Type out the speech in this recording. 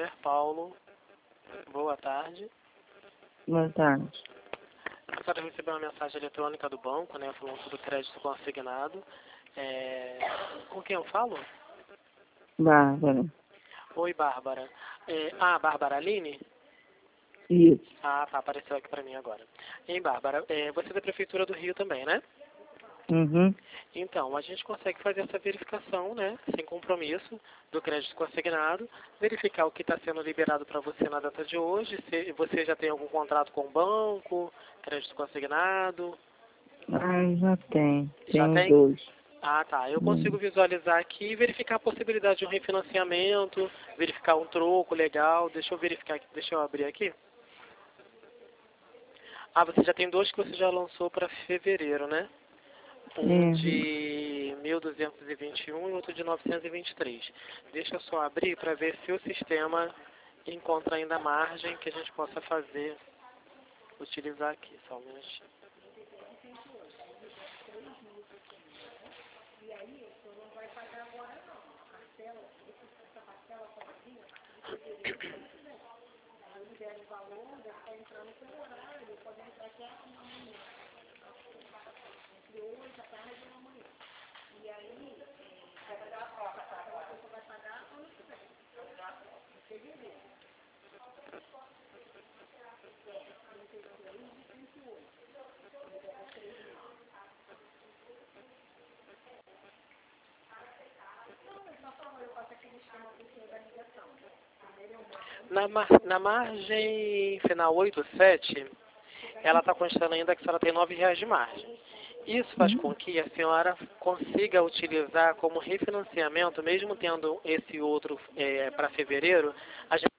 José Paulo. Boa tarde. Boa tarde. A senhora recebeu uma mensagem eletrônica do banco, né, falando sobre crédito consignado. Com quem eu falo? Bárbara. Oi, Bárbara. Bárbara Aline? Isso. Ah, tá, apareceu aqui pra mim agora. Hein, Bárbara, você é da Prefeitura do Rio também, né? Uhum. Então, a gente consegue fazer essa verificação, né, sem compromisso, do crédito consignado, verificar o que está sendo liberado para você na data de hoje, se você já tem algum contrato com o banco, crédito consignado. Já tem. Já Tem tem? dois. Ah, tá. Eu consigo visualizar aqui e verificar a possibilidade de um refinanciamento, verificar um troco legal. Deixa eu verificar aqui, deixa eu abrir aqui. Ah, você já tem dois que você já lançou para fevereiro, né? Um de 1.221 e outro de 923. Deixa eu só abrir para ver se o sistema encontra ainda margem que a gente possa fazer, utilizar aqui. Só um minutinho. Na margem final 87, ela está constando ainda que a senhora tem R$ 9 de margem. Isso faz com que a senhora consiga utilizar como refinanciamento, mesmo tendo esse outro para fevereiro, a gente